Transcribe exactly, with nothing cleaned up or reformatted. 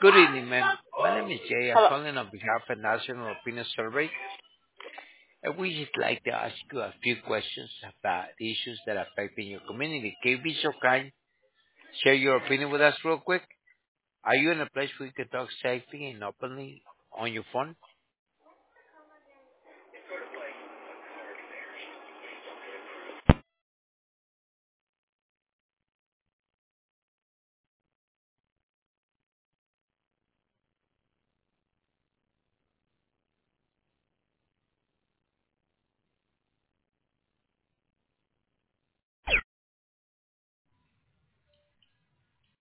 Good evening, ma'am. My name is Jay. I'm Hello. calling on behalf of National Opinion Survey. And we just like to ask you a few questions about the issues that are affecting your community. Can you be so kind? Share your opinion with us real quick. Are you in a place where you can talk safely and openly on your phone?